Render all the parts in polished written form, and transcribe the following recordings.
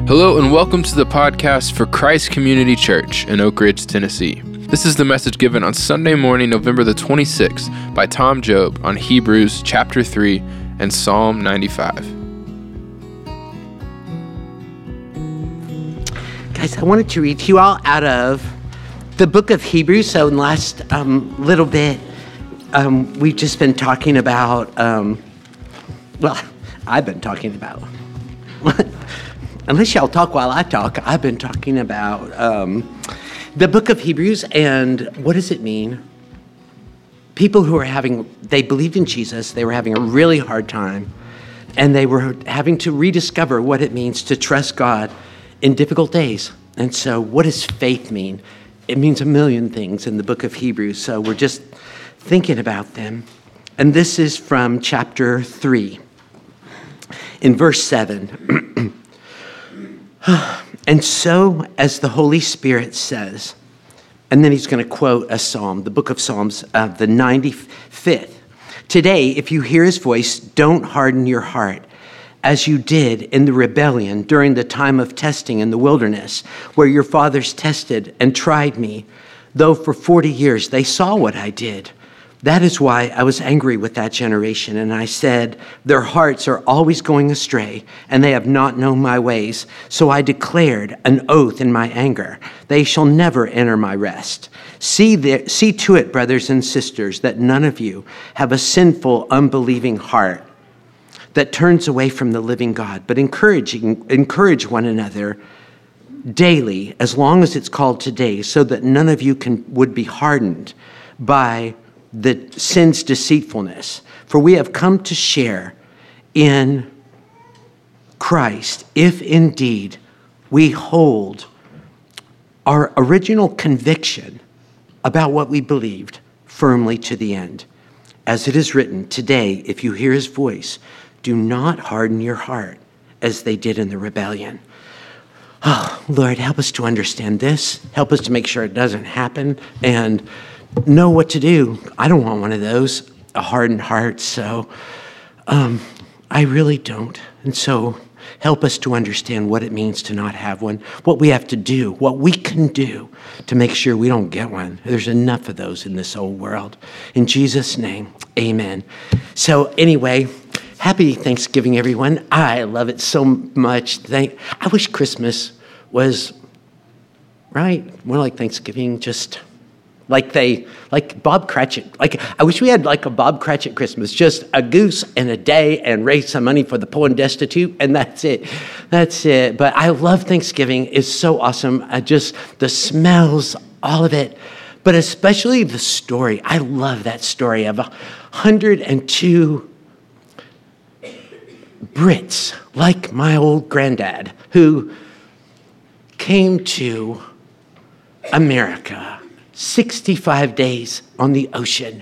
Hello and welcome to the podcast for Christ Community Church in Oak Ridge, Tennessee. This is the message given on Sunday morning, November the 26th by Tom Job on Hebrews chapter 3 and Psalm 95. Guys, I wanted to read to you all out of the book of Hebrews. So in the last little bit, we've just been talking about, I've been talking about, unless y'all talk while I talk, I've been talking about the book of Hebrews and what does it mean? People who they believed in Jesus, they were having a really hard time, and they were having to rediscover what it means to trust God in difficult days. And so what does faith mean? It means a million things in the book of Hebrews, so we're just thinking about them. And this is from chapter 3, in verse 7. And so, as the Holy Spirit says, and then he's going to quote a psalm, the book of Psalms, the 95th. Today, if you hear his voice, don't harden your heart, as you did in the rebellion during the time of testing in the wilderness, where your fathers tested and tried me, though for 40 years they saw what I did. That is why I was angry with that generation, and I said, their hearts are always going astray, and they have not known my ways. So I declared an oath in my anger, they shall never enter my rest. See to it, brothers and sisters, that none of you have a sinful, unbelieving heart that turns away from the living God, but encourage one another daily, as long as it's called today, so that none of you would be hardened by the sin's deceitfulness. For we have come to share in Christ, if indeed we hold our original conviction about what we believed firmly to the end. As it is written, today, if you hear his voice, do not harden your heart as they did in the rebellion. Oh, Lord, help us to understand this. Help us to make sure it doesn't happen and know what to do. I don't want one of those, a hardened heart, so I really don't. And so help us to understand what it means to not have one, what we have to do, what we can do to make sure we don't get one. There's enough of those in this old world. In Jesus' name, amen. So anyway, happy Thanksgiving, everyone. I love it so much. I wish Christmas was, more like Thanksgiving, just like Bob Cratchit. I wish we had like a Bob Cratchit Christmas, just a goose and a day and raise some money for the poor and destitute, and that's it. That's it. But I love Thanksgiving. It's so awesome. Just the smells, all of it, but especially the story. I love that story of 102 Brits, like my old granddad, who came to America 65 days on the ocean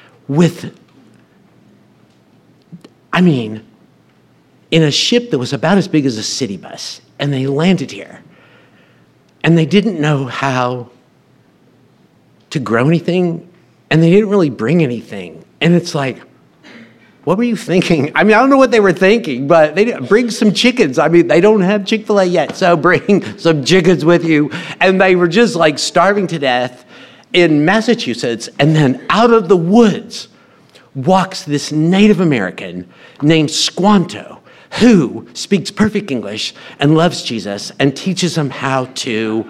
in a ship that was about as big as a city bus. And they landed here. And they didn't know how to grow anything. And they didn't really bring anything. And it's like, what were you thinking? I don't know what they were thinking, but they didn't bring some chickens. They don't have Chick-fil-A yet, so bring some chickens with you. And they were just like starving to death in Massachusetts. And then out of the woods walks this Native American named Squanto, who speaks perfect English and loves Jesus and teaches them how to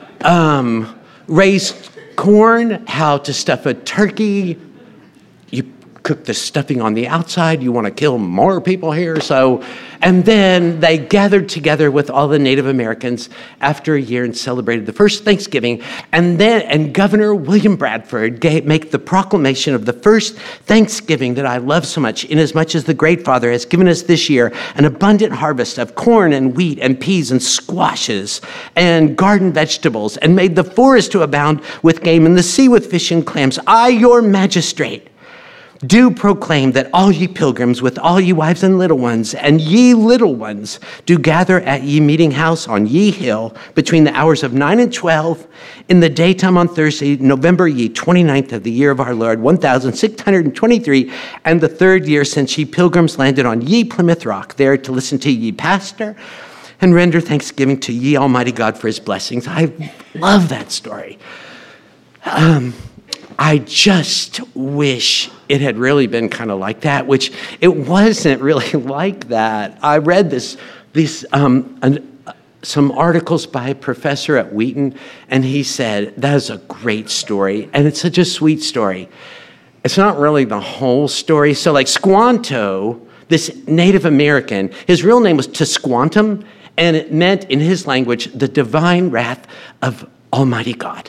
raise corn, how to stuff a turkey. Cook the stuffing on the outside. You want to kill more people here. And then they gathered together with all the Native Americans after a year and celebrated the first Thanksgiving. And Governor William Bradford made the proclamation of the first Thanksgiving that I love so much, inasmuch as the Great Father has given us this year an abundant harvest of corn and wheat and peas and squashes and garden vegetables, and made the forest to abound with game and the sea with fish and clams. I, your magistrate, do proclaim that all ye pilgrims with all ye wives and little ones, and ye little ones, do gather at ye meeting house on ye hill between the hours of 9 and 12 in the daytime on Thursday, November ye 29th of the year of our Lord, 1623, and the third year since ye pilgrims landed on ye Plymouth Rock, there to listen to ye pastor and render thanksgiving to ye Almighty God for his blessings. I love that story. I just wish it had really been kind of like that, which it wasn't really like that. I read some articles by a professor at Wheaton, and he said, that is a great story, and it's such a sweet story. It's not really the whole story. So like Squanto, this Native American, his real name was Tisquantum, and it meant in his language, the divine wrath of Almighty God.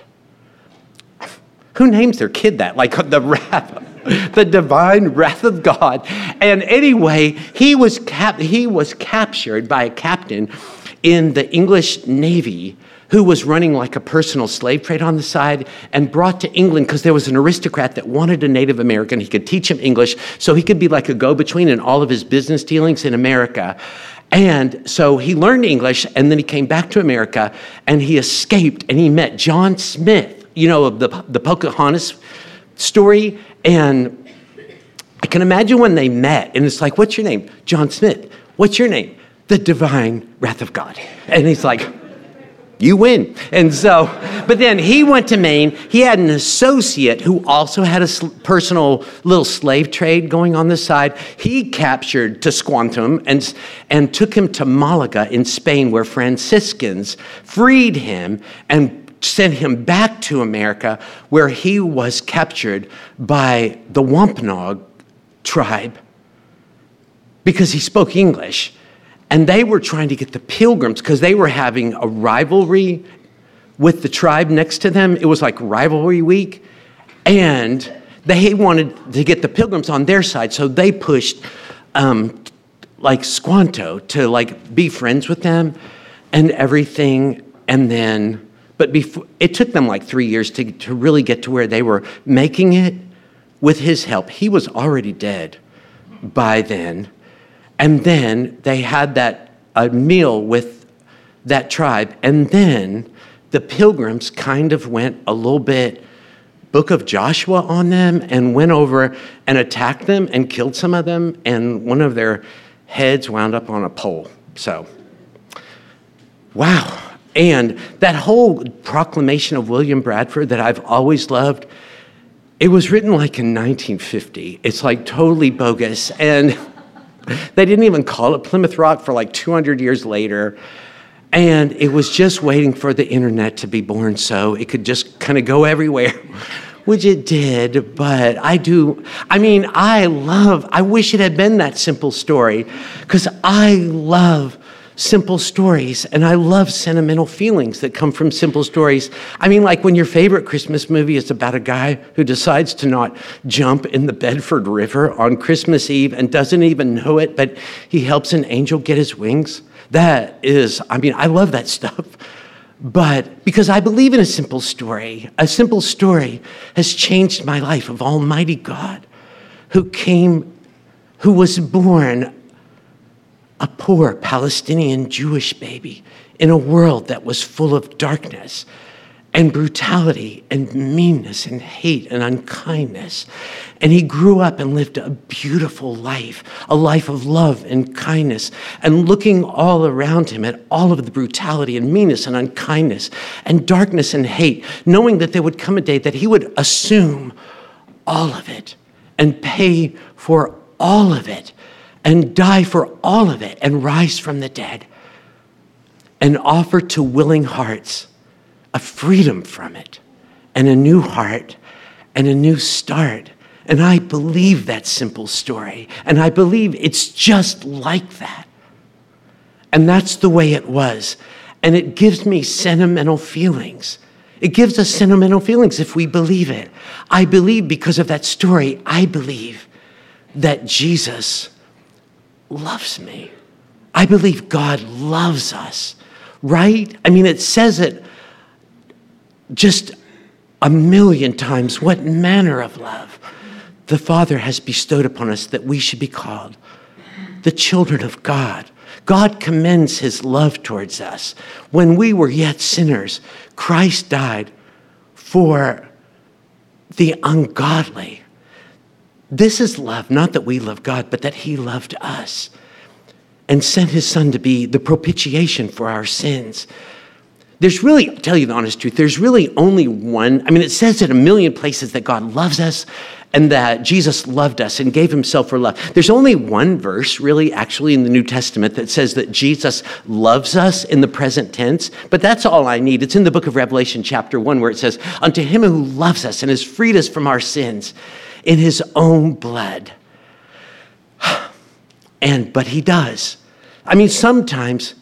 Who names their kid that? Like the divine wrath of God. And anyway, he was captured by a captain in the English Navy who was running like a personal slave trade on the side and brought to England because there was an aristocrat that wanted a Native American. He could teach him English so he could be like a go-between in all of his business dealings in America. And so he learned English, and then he came back to America, and he escaped, and he met John Smith, you know, of the Pocahontas story. And I can imagine when they met, and it's like, what's your name? John Smith. What's your name? The divine wrath of God. And he's like, you win. And so, but then he went to Maine. He had an associate who also had a personal little slave trade going on the side. He captured Tisquantum and took him to Malaga in Spain, where Franciscans freed him and sent him back to America, where he was captured by the Wampanoag tribe because he spoke English. And they were trying to get the Pilgrims, because they were having a rivalry with the tribe next to them. It was like rivalry week. And they wanted to get the Pilgrims on their side. So they pushed like Squanto to like be friends with them and everything. And then, but before, it took them like 3 years to really get to where they were making it with his help. He was already dead by then. And then they had a meal with that tribe. And then the Pilgrims kind of went a little bit Book of Joshua on them and went over and attacked them and killed some of them. And one of their heads wound up on a pole. So, wow. And that whole proclamation of William Bradford that I've always loved, it was written like in 1950. It's like totally bogus. And they didn't even call it Plymouth Rock for like 200 years later. And it was just waiting for the internet to be born so it could just kind of go everywhere, which it did. But I wish it had been that simple story, because I love simple stories, and I love sentimental feelings that come from simple stories. I mean, like when your favorite Christmas movie is about a guy who decides to not jump in the Bedford River on Christmas Eve and doesn't even know it, but he helps an angel get his wings. I love that stuff. But because I believe in a simple story has changed my life, of Almighty God, who was born a poor Palestinian Jewish baby in a world that was full of darkness and brutality and meanness and hate and unkindness. And he grew up and lived a beautiful life, a life of love and kindness, and looking all around him at all of the brutality and meanness and unkindness and darkness and hate, knowing that there would come a day that he would assume all of it and pay for all of it and die for all of it and rise from the dead and offer to willing hearts a freedom from it and a new heart and a new start. And I believe that simple story, and I believe it's just like that. And that's the way it was. And it gives me sentimental feelings. It gives us sentimental feelings if we believe it. I believe, because of that story, I believe that Jesus loves me. I believe God loves us, right? I mean, it says it just a million times. What manner of love the Father has bestowed upon us, that we should be called the children of God. God commends his love towards us. When we were yet sinners, Christ died for the ungodly. This is love, not that we love God, but that he loved us. and sent his son to be the propitiation for our sins. There's really, I'll tell you the honest truth, there's really only one. I mean, it says in a million places that God loves us and that Jesus loved us and gave himself for love. There's only one verse really actually in the New Testament that says that Jesus loves us in the present tense, but that's all I need. It's in the book of Revelation chapter 1 where it says, unto him who loves us and has freed us from our sins in his own blood. But he does. I mean, sometimes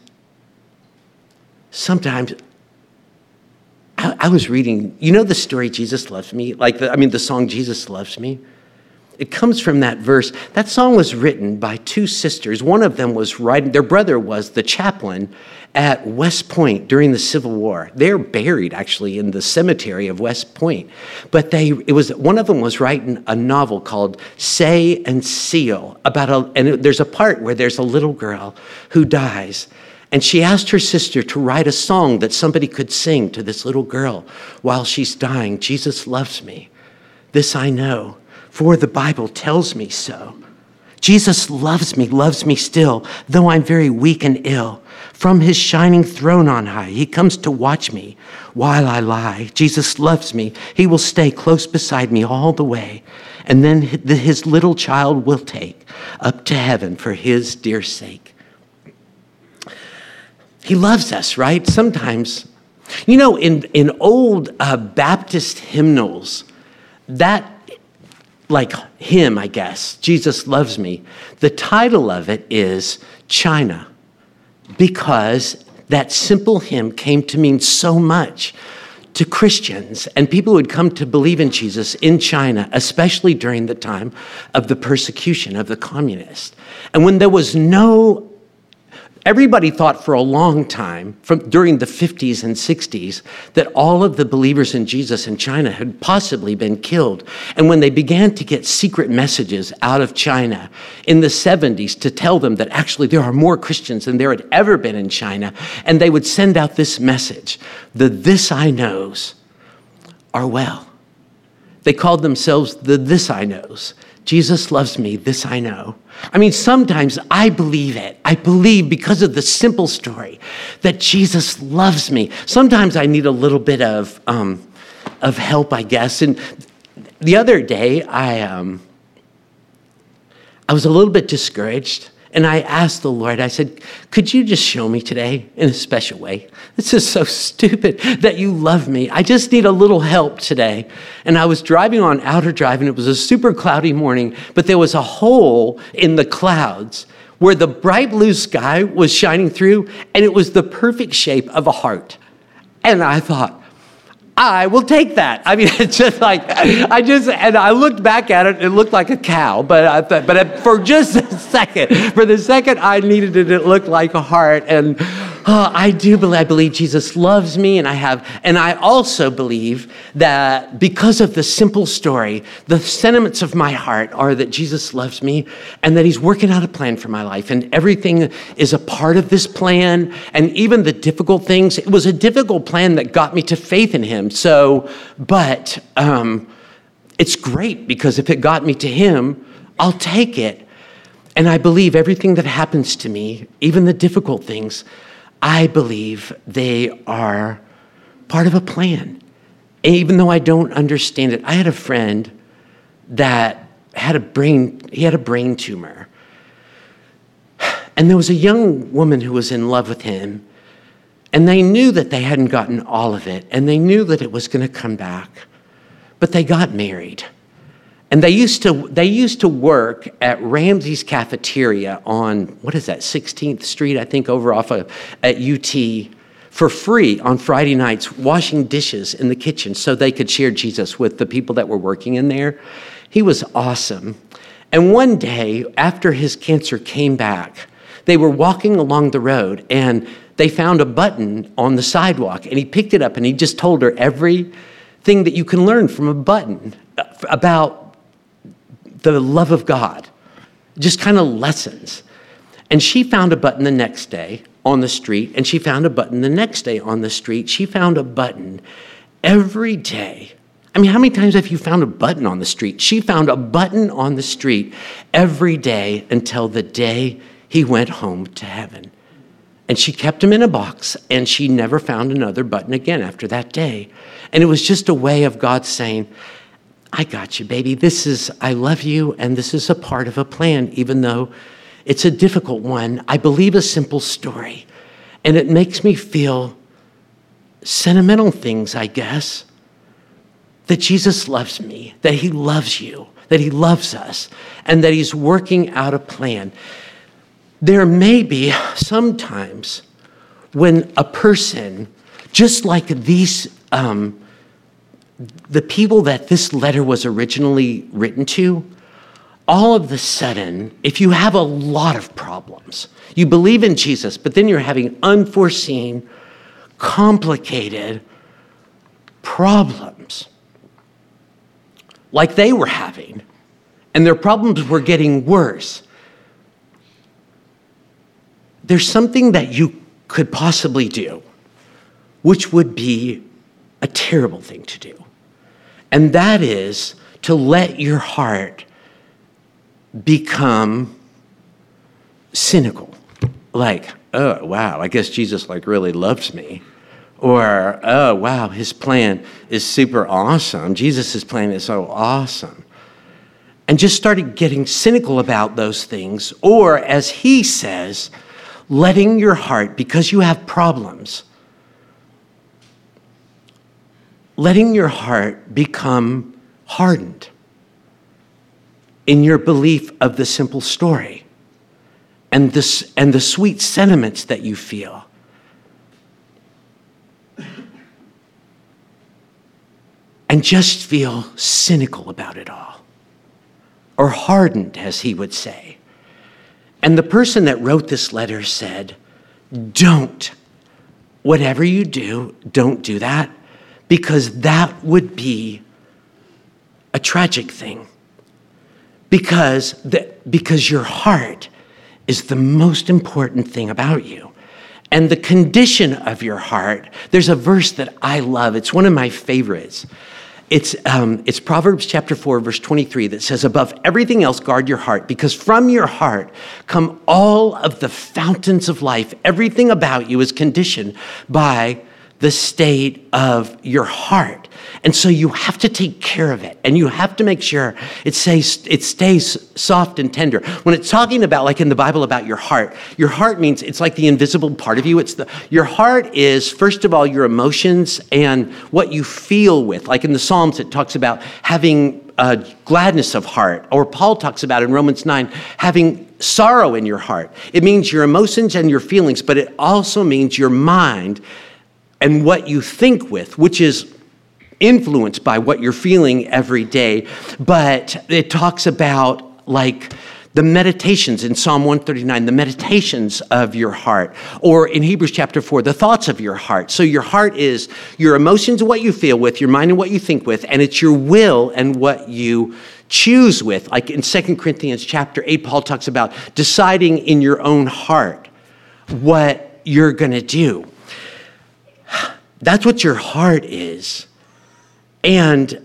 I was reading, you know the story, Jesus Loves Me? The song, Jesus Loves Me? It comes from that verse. That song was written by two sisters. One of them was their brother was the chaplain at West Point during the Civil War. They're buried actually in the cemetery of West Point. But one of them was writing a novel called Say and Seal there's a part where there's a little girl who dies. And she asked her sister to write a song that somebody could sing to this little girl while she's dying. Jesus loves me. This I know, for the Bible tells me so. Jesus loves me still, though I'm very weak and ill. From his shining throne on high, he comes to watch me while I lie. Jesus loves me. He will stay close beside me all the way. And then his little child will take up to heaven for his dear sake. He loves us, right? Sometimes, you know, in old Baptist hymnals, that, like hymn, I guess, Jesus Loves Me, the title of it is China, because that simple hymn came to mean so much to Christians and people who had come to believe in Jesus in China, especially during the time of the persecution of the communists. And when there was everybody thought for a long time, during the 50s and 60s, that all of the believers in Jesus in China had possibly been killed. And when they began to get secret messages out of China in the 70s to tell them that actually there are more Christians than there had ever been in China, and they would send out this message, the This I Knows are well. They called themselves the This I Knows. Jesus loves me, this I know. I mean, sometimes I believe it. I believe because of the simple story that Jesus loves me. Sometimes I need a little bit of help, I guess. And the other day, I was a little bit discouraged. And I asked the Lord, I said, could you just show me today in a special way? This is so stupid that you love me. I just need a little help today. And I was driving on Outer Drive, and it was a super cloudy morning, but there was a hole in the clouds where the bright blue sky was shining through, and it was the perfect shape of a heart. And I thought, I will take that. I mean, it's just like, and I looked back at it, it looked like a cow, but for just a second, for the second I needed it, it looked like a heart. And I believe Jesus loves me, and I also believe that because of the simple story, the sentiments of my heart are that Jesus loves me and that he's working out a plan for my life, and everything is a part of this plan, and even the difficult things. It was a difficult plan that got me to faith in him. But it's great because if it got me to him, I'll take it. And I believe everything that happens to me, even the difficult things, I believe they are part of a plan. And even though I don't understand it, I had a friend that had a brain tumor. And there was a young woman who was in love with him. And they knew that they hadn't gotten all of it. And they knew that it was going to come back. But they got married. And they used to work at Ramsey's Cafeteria on, 16th Street, I think, over off at UT, for free on Friday nights, washing dishes in the kitchen so they could share Jesus with the people that were working in there. He was awesome. And one day, after his cancer came back, they were walking along the road, and they found a button on the sidewalk, and he picked it up, and he just told her everything that you can learn from a button about the love of God, just kind of lessons. And she found a button the next day on the street, and she found a button the next day on the street. She found a button every day. I mean, how many times have you found a button on the street? She found a button on the street every day until the day he went home to heaven. And she kept him in a box, and she never found another button again after that day. And it was just a way of God saying, I got you, baby. I love you, and this is a part of a plan, even though it's a difficult one. I believe a simple story, and it makes me feel sentimental things, I guess, that Jesus loves me, that he loves you, that he loves us, and that he's working out a plan. There may be sometimes when a person, just like these, the people that this letter was originally written to, all of a sudden, if you have a lot of problems, you believe in Jesus, but then you're having unforeseen, complicated problems like they were having, and their problems were getting worse. There's something that you could possibly do, which would be a terrible thing to do. And that is to let your heart become cynical. Like, oh, wow, I guess Jesus really loves me. Or, oh, wow, his plan is super awesome. Jesus' plan is so awesome. And just started getting cynical about those things. Or, as he says, letting your heart, because you have problems, letting your heart become hardened in your belief of the simple story and the sweet sentiments that you feel. And just feel cynical about it all, or hardened, as he would say. And the person that wrote this letter said, whatever you do, don't do that, because that would be a tragic thing. Because your heart is the most important thing about you. And the condition of your heart, there's a verse that I love. It's one of my favorites. It's Proverbs chapter 4, verse 23 that says, above everything else, guard your heart, because from your heart come all of the fountains of life. Everything about you is conditioned by the state of your heart. And so you have to take care of it, and you have to make sure it stays soft and tender. When it's talking about, like in the Bible, about your heart means it's like the invisible part of you. Your heart is, first of all, your emotions and what you feel with. Like in the Psalms, it talks about having gladness of heart, or Paul talks about in Romans 9, having sorrow in your heart. It means your emotions and your feelings, but it also means your mind and what you think with, which is influenced by what you're feeling every day. But it talks about like the meditations in Psalm 139, the meditations of your heart, or in Hebrews chapter 4, the thoughts of your heart. So your heart is your emotions and what you feel with, your mind and what you think with, and it's your will and what you choose with. Like in 2 Corinthians chapter 8, Paul talks about deciding in your own heart what you're going to do. That's what your heart is. And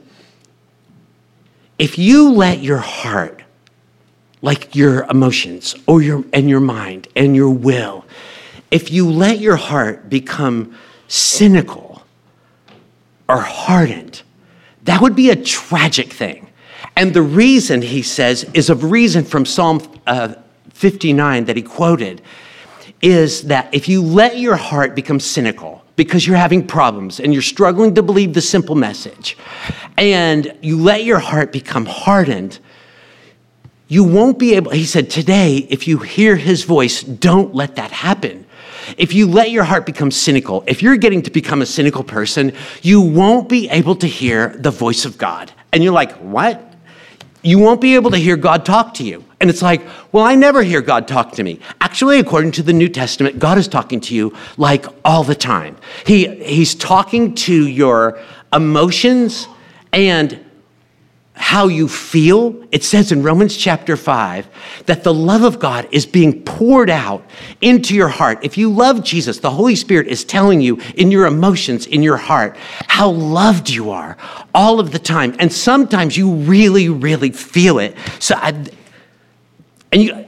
if you let your heart, like your emotions or your mind and your will, if you let your heart become cynical or hardened, that would be a tragic thing. And the reason, he says, is a reason from Psalm 59 that he quoted, is that if you let your heart become cynical because you're having problems and you're struggling to believe the simple message, and you let your heart become hardened, you won't be able, he said, today, if you hear his voice, don't let that happen. If you let your heart become cynical, if you're getting to become a cynical person, you won't be able to hear the voice of God. And you're like, what? You won't be able to hear God talk to you. And it's like, well, I never hear God talk to me. Actually, according to the New Testament, God is talking to you like all the time. He's talking to your emotions and how you feel. It says in Romans chapter 5 that the love of God is being poured out into your heart. If you love Jesus, the Holy Spirit is telling you in your emotions, in your heart, how loved you are all of the time. And sometimes you really, really feel it.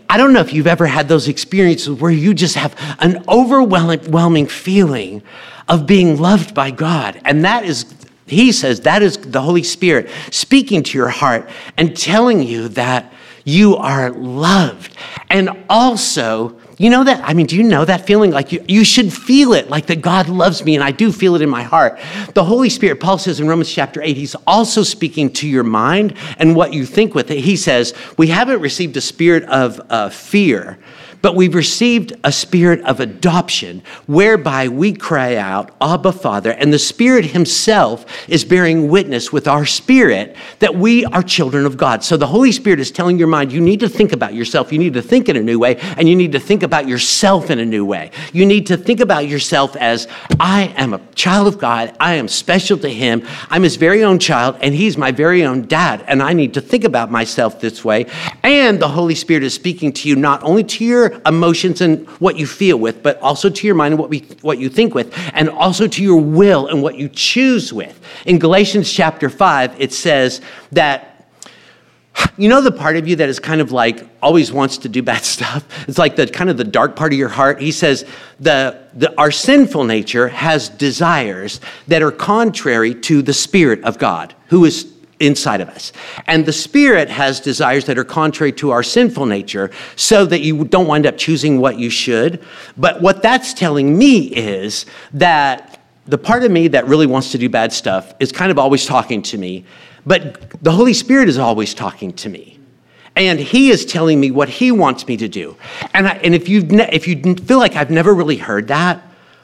I don't know if you've ever had those experiences where you just have an overwhelming feeling of being loved by God. And that is, he says, that is the Holy Spirit speaking to your heart and telling you that you are loved. And also, you know that, do you know that feeling? Like you should feel it, like that God loves me, and I do feel it in my heart. The Holy Spirit, Paul says in Romans chapter 8, he's also speaking to your mind and what you think with it. He says, we haven't received a spirit of fear, but we've received a spirit of adoption, whereby we cry out, Abba, Father, and the Spirit himself is bearing witness with our spirit that we are children of God. So the Holy Spirit is telling your mind, you need to think about yourself, you need to think in a new way, and you need to think about yourself in a new way. You need to think about yourself as, I am a child of God, I am special to him, I'm his very own child, and he's my very own dad, and I need to think about myself this way. And the Holy Spirit is speaking to you, not only to your emotions and what you feel with, but also to your mind and what you think with, and also to your will and what you choose with. In Galatians chapter 5, it says that, you know, the part of you that is kind of like always wants to do bad stuff. It's like the kind of the dark part of your heart. He says our sinful nature has desires that are contrary to the Spirit of God, who is inside of us. And the Spirit has desires that are contrary to our sinful nature, so that you don't wind up choosing what you should. But what that's telling me is that the part of me that really wants to do bad stuff is kind of always talking to me, but the Holy Spirit is always talking to me. And he is telling me what he wants me to do. And if you feel like I've never really heard that,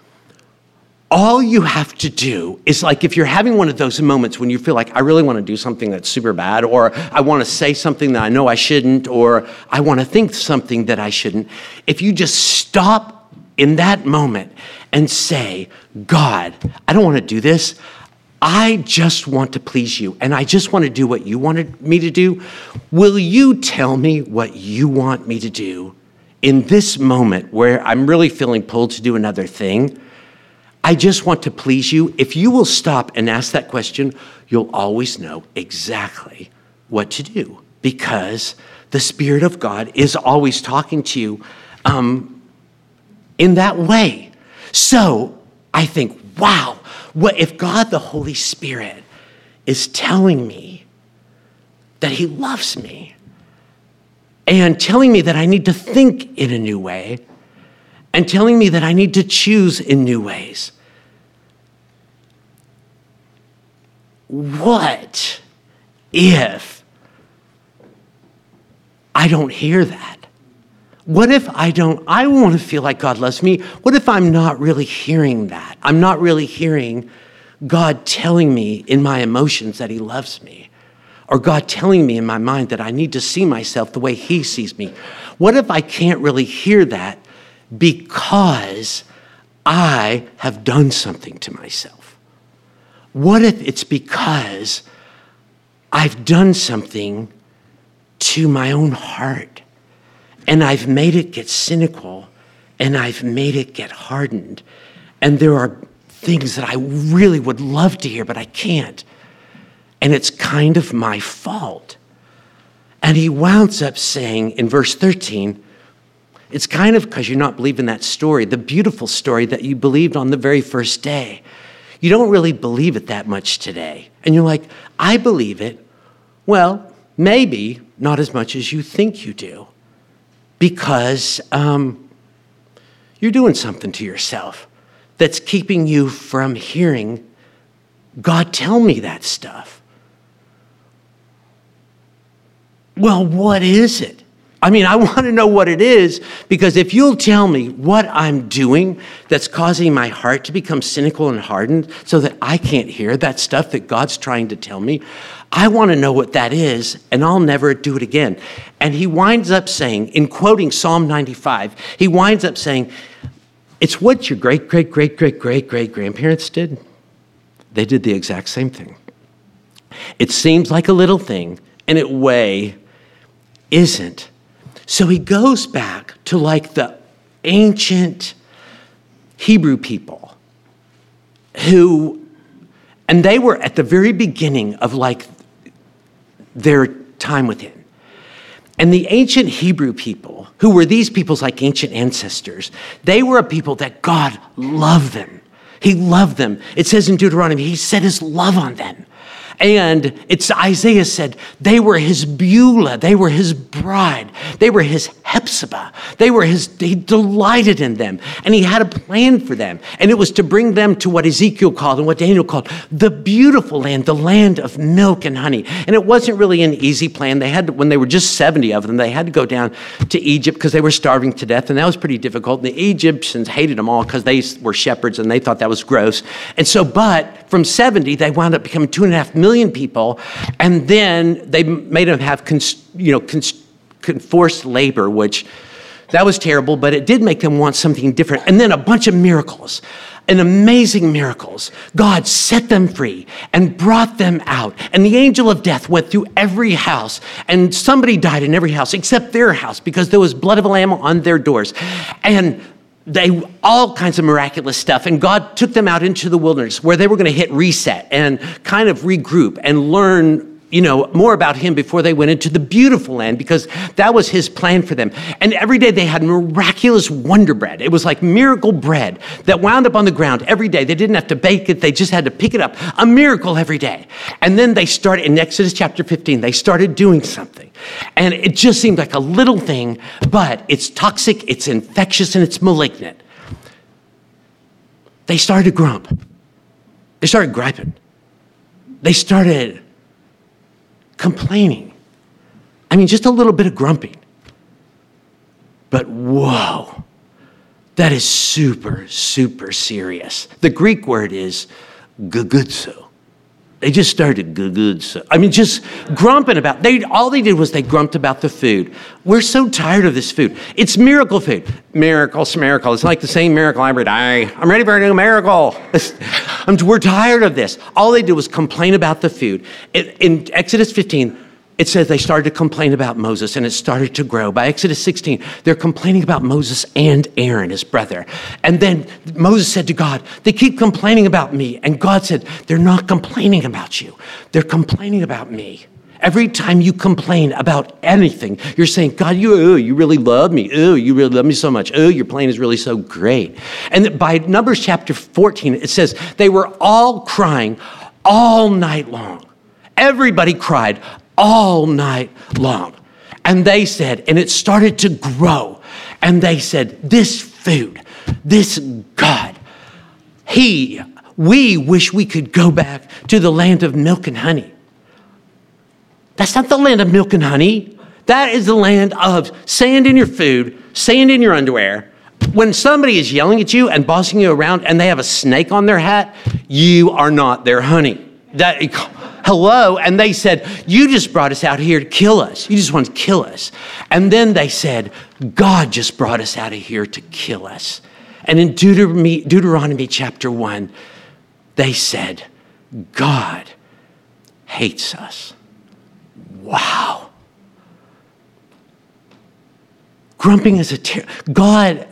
all you have to do is, like, if you're having one of those moments when you feel like I really want to do something that's super bad, or I want to say something that I know I shouldn't, or I want to think something that I shouldn't, if you just stop in that moment and say, God, I don't want to do this. I just want to please you, and I just want to do what you wanted me to do. Will you tell me what you want me to do in this moment where I'm really feeling pulled to do another thing? I just want to please you. If you will stop and ask that question, you'll always know exactly what to do, because the Spirit of God is always talking to you in that way. So I think, wow, what if God, the Holy Spirit, is telling me that he loves me and telling me that I need to think in a new way and telling me that I need to choose in new ways. What if I don't hear that? What if I want to feel like God loves me. What if I'm not really hearing that? I'm not really hearing God telling me in my emotions that he loves me, or God telling me in my mind that I need to see myself the way he sees me. What if I can't really hear that because I have done something to myself? What if it's because I've done something to my own heart, and I've made it get cynical, and I've made it get hardened, and there are things that I really would love to hear, but I can't, and it's kind of my fault? And he wounds up saying in verse 13, it's kind of because you're not believing that story, the beautiful story that you believed on the very first day. You don't really believe it that much today. And you're like, I believe it. Well, maybe not as much as you think you do, because you're doing something to yourself that's keeping you from hearing God tell me that stuff. Well, what is it? I want to know what it is, because if you'll tell me what I'm doing that's causing my heart to become cynical and hardened so that I can't hear that stuff that God's trying to tell me, I want to know what that is, and I'll never do it again. And he winds up saying, in quoting Psalm 95, he winds up saying, it's what your great-great-great-great-great-great-grandparents did. They did the exact same thing. It seems like a little thing, and it way isn't. So he goes back to like the ancient Hebrew people and they were at the very beginning of like their time with him. And the ancient Hebrew people who were these people's like ancient ancestors. They were a people that God loved them. He loved them. It says in Deuteronomy, he set his love on them. And it's Isaiah said, they were his Beulah, they were his bride, they were his Hephzibah, he delighted in them, and he had a plan for them. And it was to bring them to what Ezekiel called and what Daniel called the beautiful land, the land of milk and honey. And it wasn't really an easy plan. They had to, when they were just 70 of them, they had to go down to Egypt because they were starving to death, and that was pretty difficult. And the Egyptians hated them all because they were shepherds and they thought that was gross. And so, but from 70, they wound up becoming 2.5 million people, and then they made them have forced labor, which that was terrible, but it did make them want something different. And then a bunch of miracles, and amazing miracles. God set them free and brought them out. And the angel of death went through every house, and somebody died in every house except their house because there was blood of a lamb on their doors. And all kinds of miraculous stuff. And God took them out into the wilderness where they were going to hit reset and kind of regroup and learn, more about him before they went into the beautiful land, because that was his plan for them. And every day they had miraculous wonder bread. It was like miracle bread that wound up on the ground every day. They didn't have to bake it. They just had to pick it up. A miracle every day. And then they started, in Exodus chapter 15, they started doing something. And it just seemed like a little thing, but it's toxic, it's infectious, and it's malignant. They started to grump. They started griping. They started complaining. I mean, just a little bit of grumping. But whoa, that is super, super serious. The Greek word is gugudzo. They just started gugudzo. I mean, just grumping about, all they did was they grumped about the food. We're so tired of this food. It's miracle food. Miracle. It's like the same miracle every day. I'm ready for a new miracle. We're tired of this. All they did was complain about the food. In Exodus 15, it says they started to complain about Moses, and it started to grow. By Exodus 16, they're complaining about Moses and Aaron, his brother. And then Moses said to God, they keep complaining about me. And God said, they're not complaining about you. They're complaining about me. Every time you complain about anything, you're saying, God, you really love me. You really love me so much. Your plan is really so great. And by Numbers chapter 14, it says they were all crying all night long. Everybody cried all night long. And they said, and it started to grow. And they said, this food, this God, we wish we could go back to the land of milk and honey. That's not the land of milk and honey. That is the land of sand in your food, sand in your underwear. When somebody is yelling at you and bossing you around and they have a snake on their hat, you are not their honey. Hello? And they said, you just brought us out here to kill us. You just want to kill us. And then they said, God just brought us out of here to kill us. And in Deuteronomy chapter 1, they said, God hates us. Wow. Grumping is God,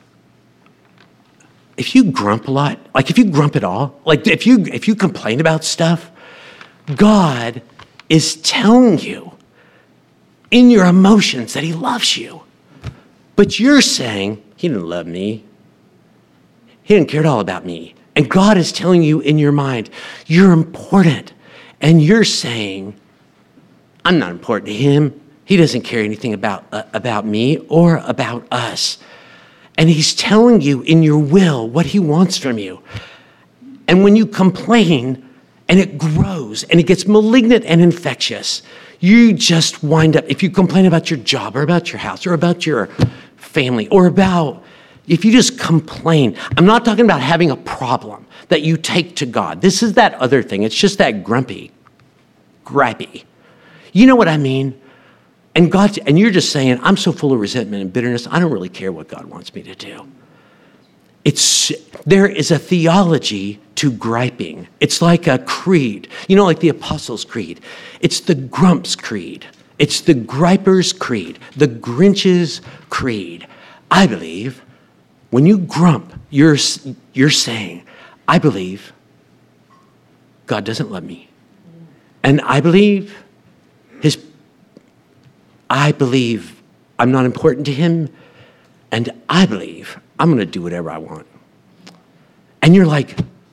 if you grump a lot, like if you grump at all, like if you complain about stuff, God is telling you in your emotions that he loves you. But you're saying, he didn't love me. He didn't care at all about me. And God is telling you in your mind, you're important. And you're saying, I'm not important to him. He doesn't care anything about me or about us. And he's telling you in your will what he wants from you. And when you complain, and it grows, and it gets malignant and infectious, you just wind up, if you complain about your job or about your house or about your family or if you just complain, I'm not talking about having a problem that you take to God. This is that other thing. It's just that gripey. You know what I mean? And you're just saying, I'm so full of resentment and bitterness, I don't really care what God wants me to do. There is a theology to griping. It's like a creed, like the Apostles' Creed. It's the Grumps' Creed. It's the Gripers' Creed, the Grinch's Creed. I believe when you grump, you're saying, I believe God doesn't love me. And I believe I'm not important to him, and I believe I'm going to do whatever I want. And you're like,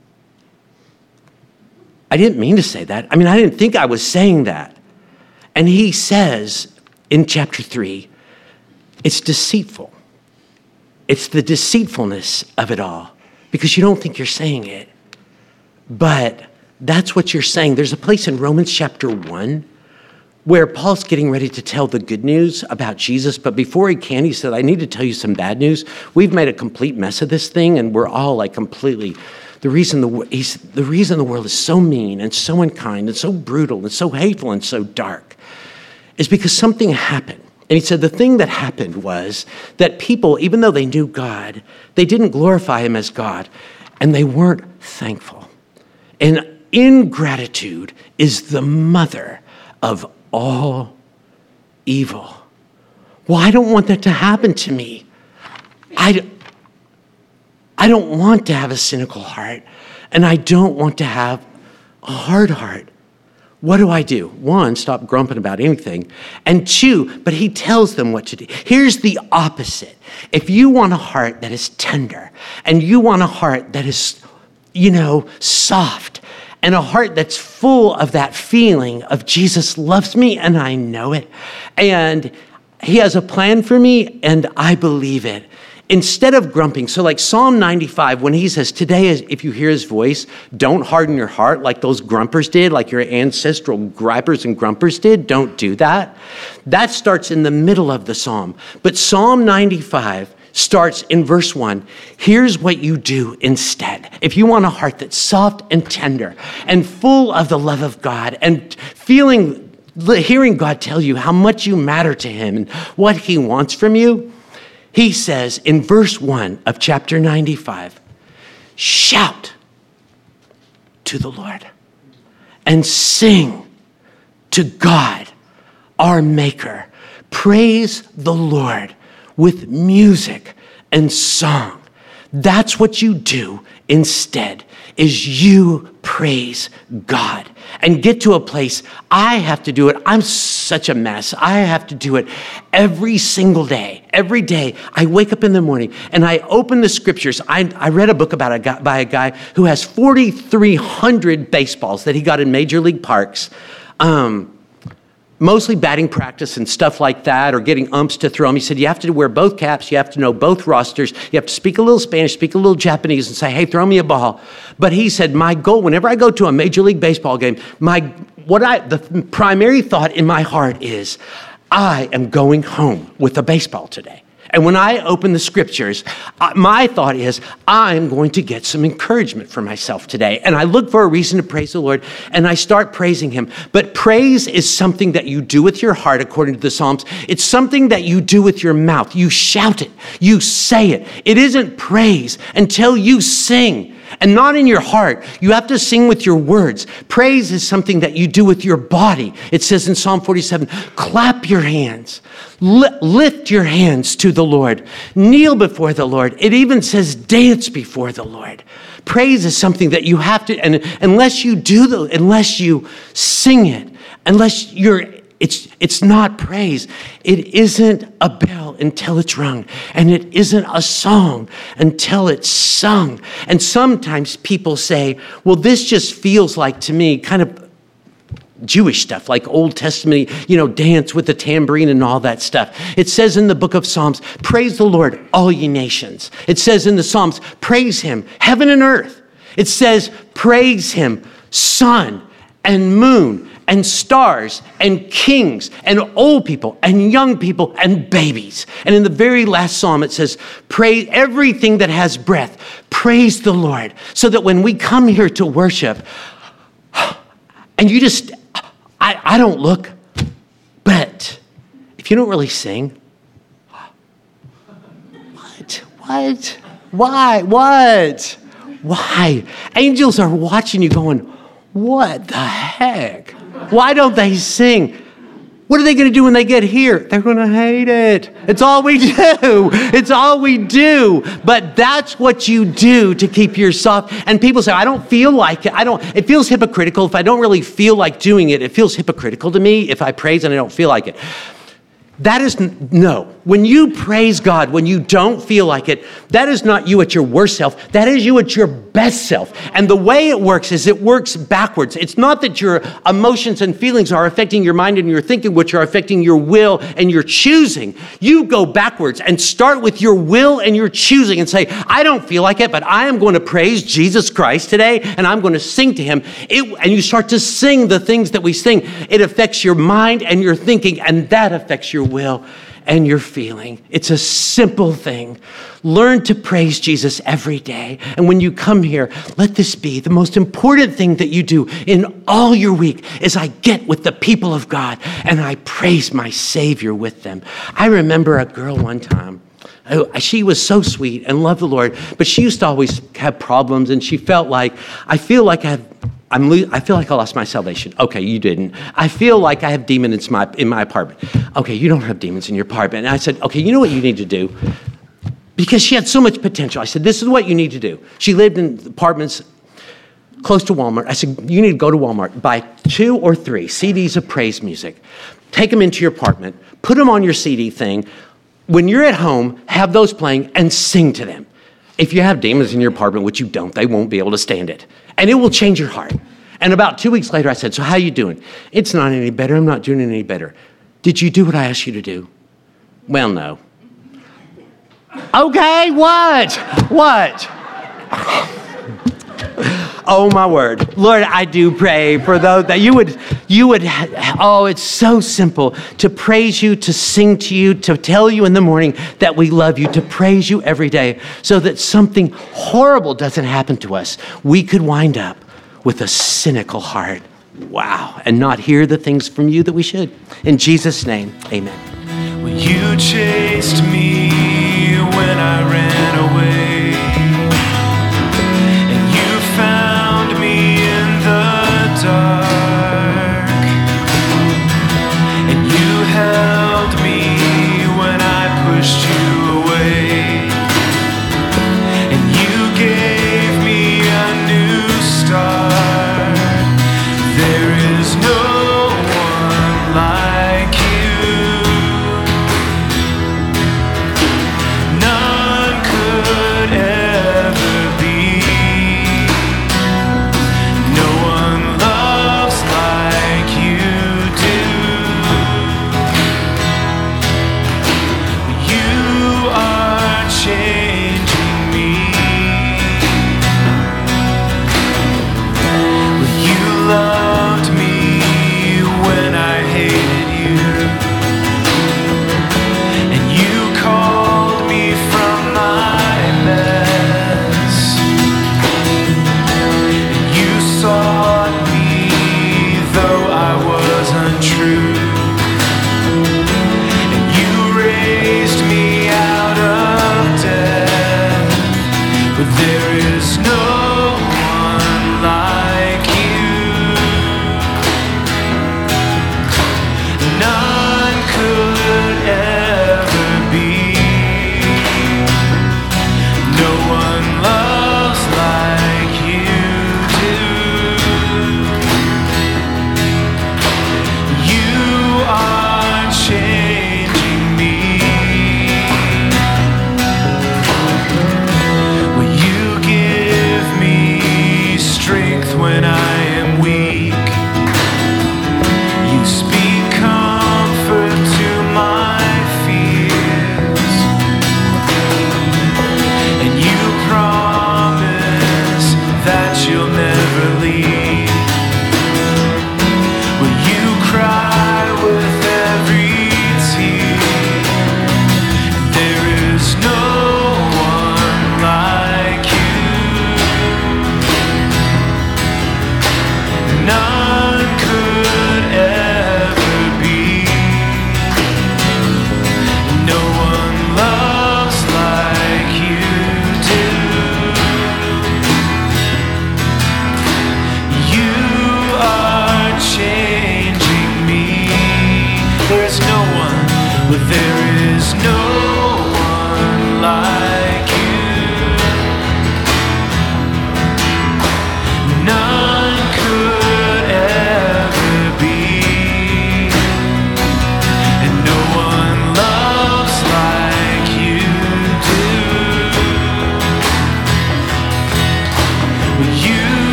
I didn't mean to say that. I mean, I didn't think I was saying that. And he says in chapter 3, it's deceitful. It's the deceitfulness of it all, because you don't think you're saying it. But that's what you're saying. There's a place in Romans chapter 1 where Paul's getting ready to tell the good news about Jesus, but before he can, he said, I need to tell you some bad news. We've made a complete mess of this thing, and we're all like completely, the reason the world is so mean and so unkind and so brutal and so hateful and so dark is because something happened. And he said the thing that happened was that people, even though they knew God, they didn't glorify him as God, and they weren't thankful. And ingratitude is the mother of all evil. Well, I don't want that to happen to me. I don't want to have a cynical heart, and I don't want to have a hard heart. What do? 1, stop grumping about anything. And 2, but he tells them what to do. Here's the opposite. If you want a heart that is tender, and you want a heart that is, soft, and a heart that's full of that feeling of Jesus loves me and I know it, and he has a plan for me and I believe it. Instead of grumping, so like Psalm 95, when he says, today, if you hear his voice, don't harden your heart like those grumpers did, like your ancestral gripers and grumpers did. Don't do that. That starts in the middle of the psalm. But Psalm 95 starts in verse 1. Here's what you do instead. If you want a heart that's soft and tender and full of the love of God and hearing God tell you how much you matter to him and what he wants from you, he says in verse 1 of chapter 95, shout to the Lord and sing to God, our Maker. Praise the Lord with music and song. That's what you do instead, is you praise God and get to a place. I have to do it. I'm such a mess. I have to do it every single day. Every day I wake up in the morning and I open the scriptures. I read a book by a guy who has 4,300 baseballs that he got in Major League Parks. Mostly batting practice and stuff like that, or getting umps to throw them. He said, you have to wear both caps, you have to know both rosters, you have to speak a little Spanish, speak a little Japanese, and say, hey, throw me a ball. But he said, my goal, whenever I go to a Major League Baseball game, the primary thought in my heart is, I am going home with a baseball today. And when I open the scriptures, my thought is, I'm going to get some encouragement for myself today. And I look for a reason to praise the Lord, and I start praising him. But praise is something that you do with your heart, according to the Psalms. It's something that you do with your mouth. You shout it. You say it. It isn't praise until you sing. And not in your heart. You have to sing with your words. Praise is something that you do with your body. It says in Psalm 47, clap your hands. Lift your hands to the Lord. Kneel before the Lord. It even says dance before the Lord. Praise is something that you have to, and unless you sing it, it's not praise. It isn't a bell until it's rung, and it isn't a song until it's sung. And sometimes people say, well, this just feels like, to me, kind of Jewish stuff, like Old Testament, dance with the tambourine and all that stuff. It says in the book of Psalms, praise the Lord, all ye nations. It says in the Psalms, praise him, heaven and earth. It says, praise him, sun and moon and stars and kings and old people and young people and babies. And in the very last psalm, it says, praise everything that has breath. Praise the Lord. So that when we come here to worship, and I don't look, but if you don't really sing, why? Angels are watching you going, what the heck? Why don't they sing? What are they going to do when they get here? They're going to hate it. It's all we do. It's all we do. But that's what you do to keep yourself. And people say, I don't feel like it. It feels hypocritical. If I don't really feel like doing it, it feels hypocritical to me if I praise and I don't feel like it. That is, no. When you praise God, when you don't feel like it, that is not you at your worst self. That is you at your best self. And the way it works is it works backwards. It's not that your emotions and feelings are affecting your mind and your thinking, which are affecting your will and your choosing. You go backwards and start with your will and your choosing and say, I don't feel like it, but I am going to praise Jesus Christ today, and I'm going to sing to him. And you start to sing the things that we sing. It affects your mind and your thinking, and that affects your will and your feeling. It's a simple thing. Learn to praise Jesus every day. And when you come here, let this be the most important thing that you do in all your week is I get with the people of God and I praise my Savior with them. I remember a girl one time. She was so sweet and loved the Lord, but she used to always have problems, and she felt like, I feel like I lost my salvation. Okay, you didn't. I feel like I have demons in my apartment. Okay, you don't have demons in your apartment. And I said, okay, you know what you need to do? Because she had so much potential. I said, this is what you need to do. She lived in apartments close to Walmart. I said, you need to go to Walmart, buy 2 or 3 CDs of praise music, take them into your apartment, put them on your CD thing. When you're at home, have those playing and sing to them. If you have demons in your apartment, which you don't, they won't be able to stand it. And it will change your heart. And about 2 weeks later, I said, so how you doing? It's not any better. I'm not doing any better. Did you do what I asked you to do? Well, no. Okay, what? Oh, my word. Lord, I do pray for those that you would, it's so simple to praise you, to sing to you, to tell you in the morning that we love you, to praise you every day so that something horrible doesn't happen to us. We could wind up with a cynical heart. Wow. And not hear the things from you that we should. In Jesus' name, amen. Well, you chased me when I ran away.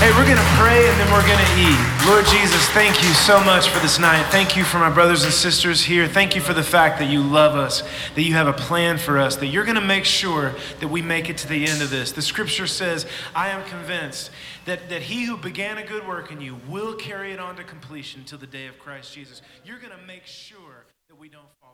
Hey, we're going to pray and then we're going to eat. Lord Jesus, thank you so much for this night. Thank you for my brothers and sisters here. Thank you for the fact that you love us, that you have a plan for us, that you're going to make sure that we make it to the end of this. The scripture says, I am convinced that he who began a good work in you will carry it on to completion till the day of Christ Jesus. You're going to make sure that we don't fall.